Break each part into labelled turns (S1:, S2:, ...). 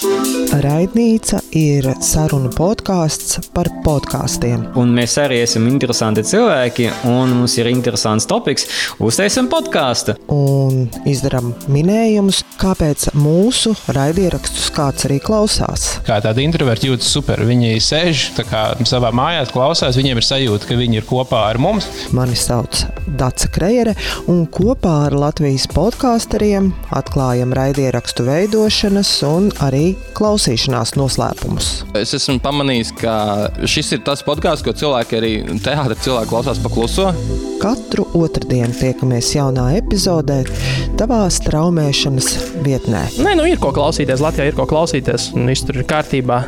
S1: Raidnīca ir sarunu podkāsts par podkāstiem.
S2: Un mēs arī esam interesanti cilvēki, un mums ir interesants topiks. Uztaisam podkāstu.
S1: Un izdaram minējumus, kāpēc mūsu raidierakstus kāds arī klausās.
S3: Kā tādi introverti jūtas super. Viņi sēž tā kā savā mājās, klausās, viņiem ir sajūta, ka viņi ir kopā ar mums.
S1: Mani sauc Dace Krejere, un kopā ar Latvijas podkāsteriem atklājam raidierakstu veidošanas un arī klausīšanās noslēpumus.
S4: Es esmu pamanījis, ka šis ir tas podkāsts, ko cilvēki arī teātra cilvēki klausās pa kluso.
S1: Katru otrdienu tiekamies jaunā epizodē tavā straumēšanas vietnē.
S5: Ir ko klausīties, Latvijā ir ko klausīties, un viss tur ir kārtībā.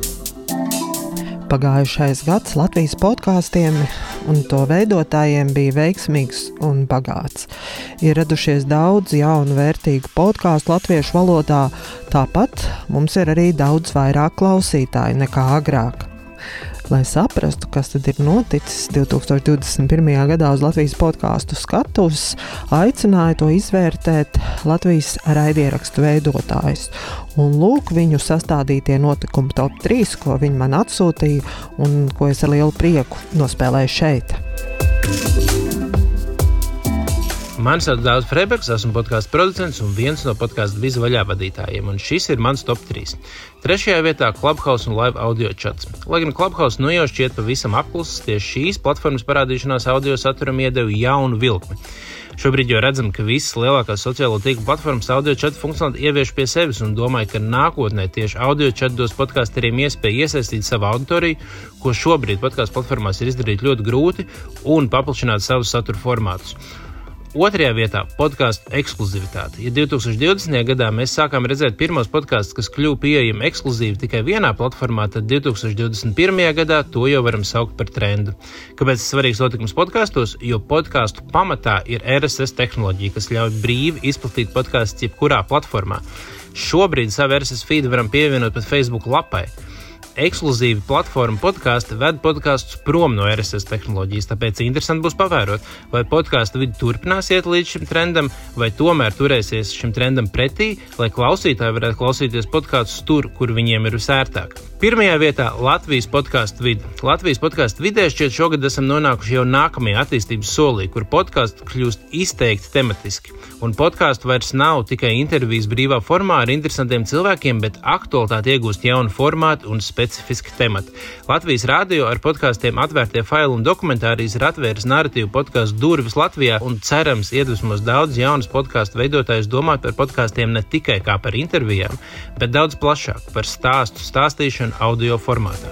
S1: Pagājušais gads Latvijas podkāstiem un to veidotājiem bija veiksmīgs un bagāts. Ir radušies daudz jaunu vērtīgu podkāstu latviešu valodā, tāpat mums ir arī daudz vairāk klausītāju nekā agrāk. Lai saprastu, kas tad ir noticis 2021. gadā uz Latvijas podkāstu skatuves, aicināju to izvērtēt Latvijas raidierakstu veidotājus. Un lūk viņu sastādītie notikumi top 3, ko viņi man atsūtīja un ko es ar lielu prieku nospēlēju šeit.
S3: Mani sauc Dāvis Freibergs, esmu podkāstu producents un viens no podkāstu Viza vaļā vadītājiem, un šis ir mans top 3. Trešajā vietā Clubhouse un live audio chats. Lai gan Clubhouse jau šķiet pavisam apklusis, tieši šīs platformas parādīšanās audio saturam iedeva jaunu vilkmi. Šobrīd jau redzam, ka visas lielākās sociālo tīklu platformas audio chatu funkcionalitāti ievieš pie sevis, un domāju, ka nākotnē tieši audio chatu dos podkāsteriem iespēju iesaistīt savu auditoriju, ko šobrīd podkāstu platformās ir izdarīt ļoti grūti, un paplašināt savus satura formātus. Otrajā vietā – podkāstu ekskluzivitāte. Ja 2020. gadā mēs sākām redzēt pirmos podkāstus, kas kļuva pieejami ekskluzīvi tikai vienā platformā, tad 2021. gadā to jau varam saukt par trendu. Kāpēc tas svarīgs notikums podkāstos? Jo podkāstu pamatā ir RSS tehnoloģija, kas ļauj brīvi izplatīt podkāstus jebkurā platformā. Šobrīd savu RSS feedu varam pievienot pat Facebook lapai. Ekskluzīvi platforma podkāsti ved podkāstus prom no RSS tehnoloģijas, tāpēc interesanti būs pavērot, vai podkāstu vidi turpinās iet līdz šim trendam, vai tomēr turēsies šim trendam pretī, lai klausītāji varētu klausīties podkāstus tur, kur viņiem ir visērtāk. Pirmajā vietā Latvijas podkāstu vide. Latvijas podkāstu vidē šķiet šogad esam nonākuši jau nākamajā attīstības solī, kur podkāsti kļūst izteikti tematiski. Un podkāstu vairs nav tikai intervijas brīvā formā ar interesantiem cilvēkiem, bet aktualitāti iegūst jaunu formātu un specifiski temati. Latvijas radio ar podkāstiem atvērtie faili un dokumentārijas ir atvēris narratīvu podkāstu durvis Latvijā un cerams iedvesmos daudz jaunas podkāstu veidotājus domāt par podkāstiem ne tikai kā par intervijām, bet daudz plašāk par stāstu stāstīšanu audio formātā.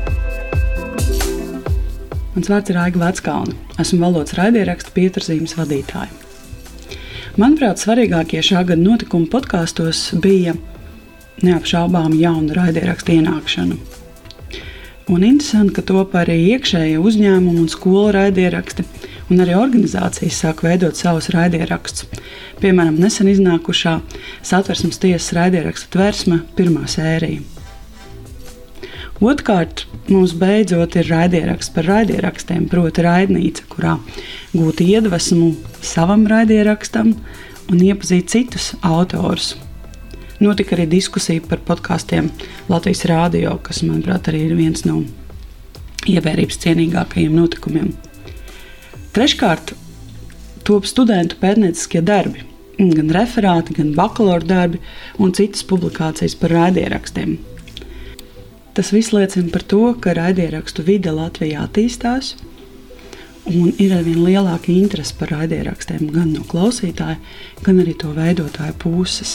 S6: Mans vārds ir Aiga Veckalne. Esmu valodas raidierakstu pieturzīmes vadītāja. Manuprāt, svarīgākie šā gada notikumi podkāstos bija neapšaubām jauna raidierakstu ienākšana. Un interesanti, ka top arī iekšējie uzņēmumu un skolu raidieraksti, un arī organizācijas sāk veidot savus raidierakstus. Piemēram, nesen iznākušā Satversmes tiesas raidierakstu Tversme 1. sērija. Otrkārt, mums beidzot ir raidieraksts par raidierakstiem, proti raidnīca, kurā gūt iedvesmu savam raidierakstam un iepazīt citus autorus. Notika arī diskusija par podkāstiem Latvijas radio, kas, manuprāt, arī ir viens no ievērības cienīgākajiem notikumiem. Treškārt, top studentu pētnieciskie darbi, gan referāti, gan bakalaura darbi un citas publikācijas par raidierakstiem. Tas viss liecina par to, ka raidierakstu vide Latvijā attīstās un ir arvien lielāka interese par raidierakstiem gan no klausītāja, gan arī to veidotāju puses.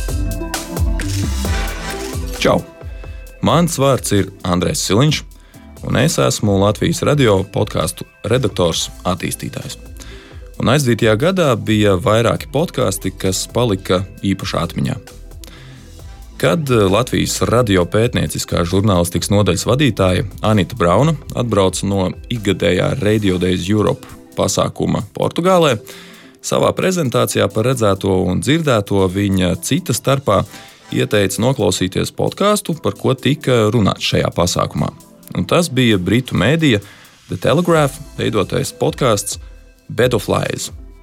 S7: Čau! Mans vārds ir Andrēs Siliņš, un es esmu Latvijas radio podkāstu redaktors attīstītājs. Un aizdītajā gadā bija vairāki podkāsti, kas palika īpašā atmiņā. Kad Latvijas radio pētnieciskā žurnālistikas nodaļas vadītāja Anita Brauna atbrauca no ikgadējā Radio Days Europe pasākuma Portugālē, savā prezentācijā par redzēto un dzirdēto viņa cita starpā ieteica noklausīties podkāstu, par ko tika runāts šajā pasākumā. Un tas bija britu mēdija The Telegraph veidotais podkāsts Bed of Lies.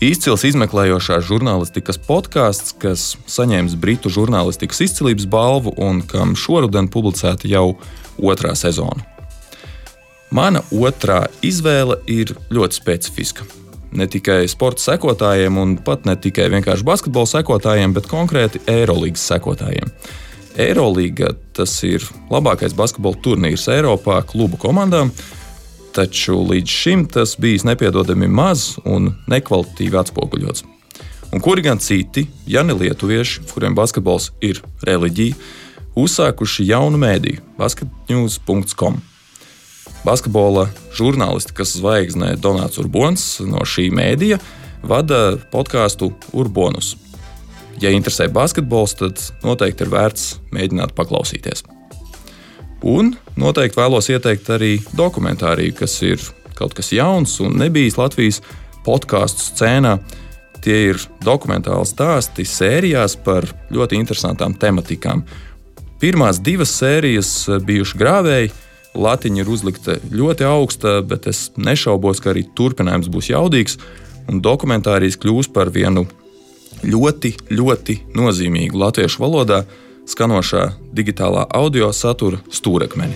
S7: Izcils izmeklējošās žurnālistikas podkāsts, kas saņēmis Britu žurnālistikas izcilības balvu un kam šoruden publicēta jau 2. sezona. Mana otrā izvēle ir ļoti specifiska. Ne tikai sporta sekotājiem un pat ne tikai vienkārši basketbola sekotājiem, bet konkrēti Eirolīgas sekotājiem. Eirolīga tas ir labākais basketbola turnīrs Eiropā klubu komandām, taču līdz šim tas bijis nepiedodami maz un nekvalitatīvi atspoguļots. Un kuri gan citi, ja ne lietuvieši, kuriem basketbols ir reliģija, uzsākuši jaunu mēdīju basketnews.com. Basketbola žurnālistikas zvaigzne Donāts Urbons no šī mēdija vada podkāstu Urbonus. Ja interesē basketbols, tad noteikti ir vērts mēģināt paklausīties. Un noteikti vēlos ieteikt arī dokumentāriju, kas ir kaut kas jauns un nebijis Latvijas podkāstu scēnā. Tie ir dokumentāli stāsti sērijās par ļoti interesantām tematikām. Pirmās 2 sērijas bijuši grāvēji, latiņa ir uzlikta ļoti augsta, bet es nešaubos, ka arī turpinājums būs jaudīgs, un dokumentārijas kļūs par vienu ļoti, ļoti nozīmīgu latviešu valodā skanošā digitālā audio satura stūrakmeni.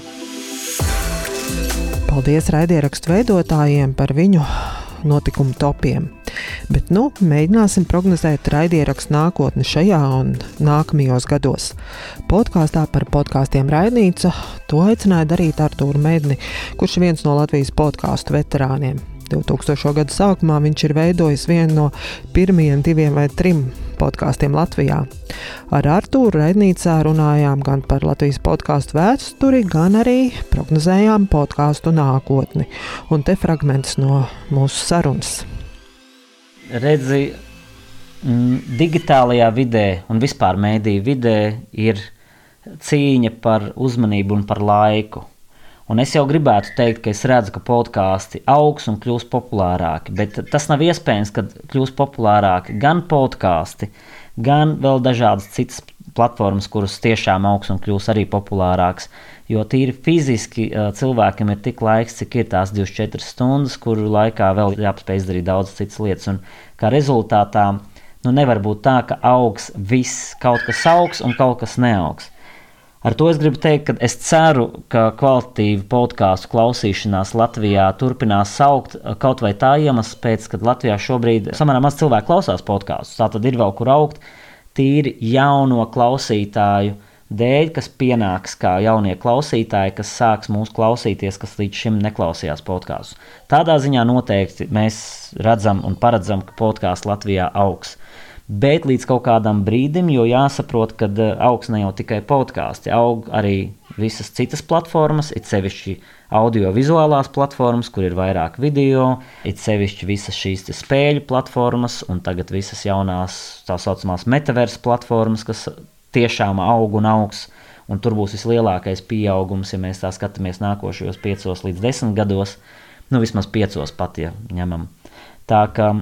S1: Paldies raidierakstu veidotājiem par viņu notikumu topiem. Bet mēģināsim prognozēt raidierakstu nākotni šajā un nākamajos gados. Podkāstā par podkāstiem Raidnīca to aicināja darīt Artūru Medni, kurš ir viens no Latvijas podkāstu veterāniem. 2000. gadu sākumā viņš ir veidojis vienu no pirmajiem 2 vai 3 podkāstiem Latvijā. Ar Artūru Raidnīcā runājām gan par Latvijas podkāstu vēsturi, gan arī prognozējām podkāstu nākotni. Un te fragments no mūsu sarunas.
S8: Redzi, digitālajā vidē un vispār mēdīju vidē ir cīņa par uzmanību un par laiku. Un es jau gribētu teikt, ka es redzu, ka podkāsti augs un kļūs populārāki, bet tas nav iespējams, kad kļūs populārāki gan podkāsti, gan vēl dažādas citas platformas, kuras tiešām augs un kļūs arī populārāks, jo tīri fiziski cilvēkam ir tik laiks, cik ir tās 24 stundas, kuru laikā vēl jāpaspēj izdarīt daudz citas lietas, un kā rezultātā nevar būt tā, ka augs viss, kaut kas augs un kaut kas neaugs. Ar to es gribu teikt, ka es ceru, ka kvalitatīva podkāstu klausīšanās Latvijā turpinās augt kaut vai tā iemesla pēc, kad Latvijā šobrīd samērā maz cilvēku klausās podkāstus. Tā tad ir vēl kur augt tīri jauno klausītāju dēļ, kas pienāks kā jaunie klausītāji, kas sāks mūs klausīties, kas līdz šim neklausījās podkāstus. Tādā ziņā noteikti mēs redzam un paredzam, ka podkāsts Latvijā augs. Bet līdz kaut kādam brīdim, jo jāsaprot, ka augs ne jau tikai podkāsti, aug arī visas citas platformas, it sevišķi audiovizuālās platformas, kur ir vairāk video, it sevišķi visas šīs spēļu platformas un tagad visas jaunās tā saucamās metaverse platformas, kas tiešām aug un augs, un tur būs vislielākais pieaugums, ja mēs tā skatāmies nākošajos 5 līdz 10 gados, vismaz 5 pat, ja ņemam. Tā ka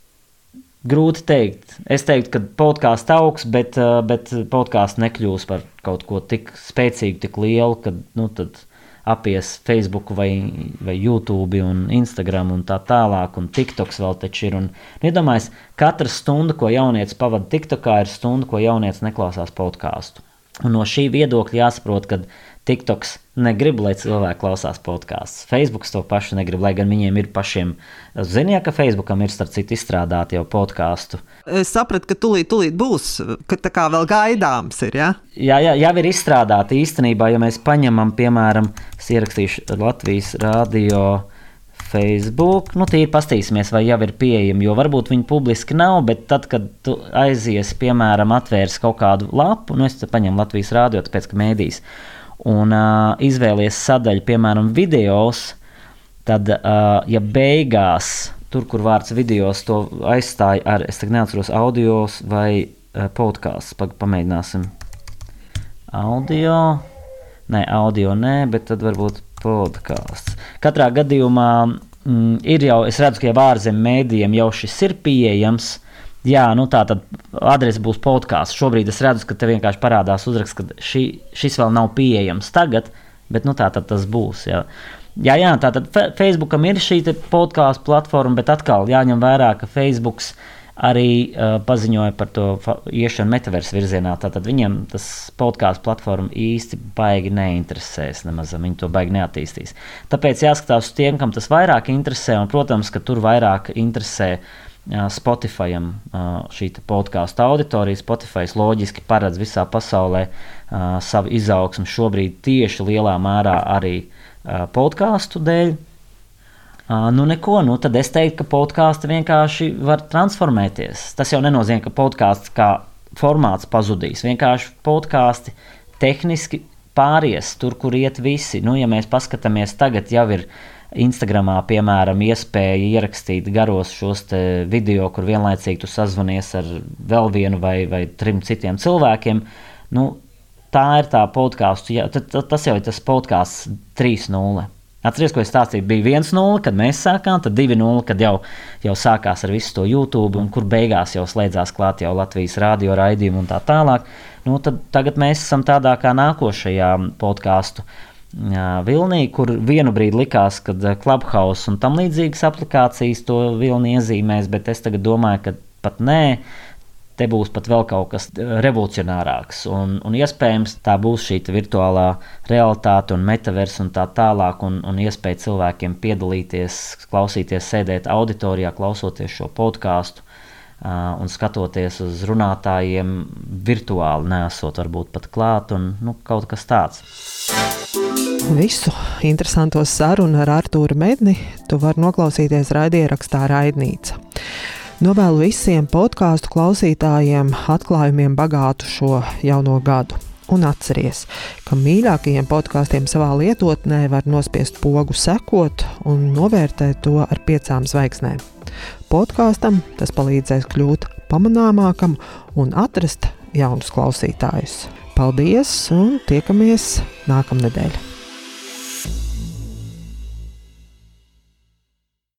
S8: grūti teikt. Es teiktu, ka podkāsts augs, bet podkāsts nekļūs par kaut ko tik spēcīgu, tik lielu, kad tad apies Facebook vai YouTube un Instagram un tā tālāk, un TikToks vēl taču ir. Un iedomājies, katra stunda, ko jaunietis pavada TikTokā, ir stunda, ko jaunietis neklausās podkāstu. Un no šī viedokļa jāsaprot, ka TikToks negrib, lai cilvēki klausās podkāstus. Facebooks to pašu negrib, lai gan viņiem ir pašiem. Ziniet, ka Facebookam ir starp citu izstrādāti jau podkāstu.
S1: Es sapratu, ka tūlīt būs, ka tā kā vēl gaidāms ir, ja?
S8: Jā, jau ir izstrādāti īstenībā, ja mēs paņemam, piemēram, es ierakstīšu Latvijas radio Facebook, tīri pastīsimies, vai jau ir pieejami, jo varbūt viņi publiski nav, bet tad, kad tu aizies, piemēram, atvērs kaut kādu lapu, es te paņemu Latvijas radio, tāpēc, ka mēdīs, un izvēlies sadaļu, piemēram, videos, tad, ja beigās, tur, kur vārds videos, to aizstāja ar, es tagad neatceros, audios vai podcasts, pamēģināsim. Audio nē, bet tad varbūt podcasts. Katrā gadījumā ir jau, es redzu, ka jau ārzemju mēdījiem jau šis ir pieejams. Jā, tā tad adrese būs podcasts. Šobrīd es redzu, ka te vienkārši parādās uzraksts, ka šis vēl nav pieejams tagad, bet tā tad tas būs. Jā. Jā, tātad Facebookam ir šī podkāstu platforma, bet atkal jāņem vērā, ka Facebooks arī paziņoja par to iešanu metaversu virzienā. Tātad viņiem tas podkāstu platforma īsti baigi neinteresēs nemaz, viņi to baigi neattīstīs. Tāpēc jāskatās uz tiem, kam tas vairāk interesē, un, protams, ka tur vairāk interesē Spotifyam šī podkāstu auditorija. Spotify loģiski paredz visā pasaulē savu izaugsmu šobrīd tieši lielā mērā arī podkāstu dēļ. Tad es teiktu, ka podkāsti vienkārši var transformēties. Tas jau nenozīmē, ka podkāsts kā formāts pazudīs. Vienkārši podkāsti tehniski pāries tur, kur iet visi. Ja mēs paskatāmies, tagad jau ir Instagramā, piemēram, iespēja ierakstīt garos šos te video, kur vienlaicīgi tu sazvanies ar vēl vienu vai 3 citiem cilvēkiem. Tā ir tā podkāstu, tas jau ir tas podkāsts 3.0. Atceries, ko es stāstīju, bija 1.0, kad mēs sākām, tad 2.0, kad jau sākās ar visu to YouTube, un kur beigās jau slēdzās klāt jau Latvijas radio raidījumu un tā tālāk. Tad tagad mēs esam tādā kā nākošajā podkāstu vilnī, kur vienu brīdi likās, kad Clubhouse un tam līdzīgas aplikācijas to vilni iezīmēs, bet es tagad domāju, ka pat nē, te būs pat vēl kaut kas revolucionārāks, un iespējams tā būs šī virtuālā realitāte un metavers un tā tālāk, un iespēja cilvēkiem piedalīties, klausīties, sēdēt auditorijā, klausoties šo podkāstu un skatoties uz runātājiem virtuāli, neesot varbūt pat klāt, un kaut kas tāds.
S1: Visu interesanto sarunu ar Artūru Medni tu vari noklausīties raidierakstā Raidnīca. Novēlu visiem podkāstu klausītājiem atklājumiem bagātu šo jauno gadu. Un atceries, ka mīļākajiem podkāstiem savā lietotnē var nospiest pogu sekot un novērtēt to ar 5 zvaigznēm. Podkāstam tas palīdzēs kļūt pamanāmākam un atrast jaunus klausītājus. Paldies un tiekamies nākamnedēļ!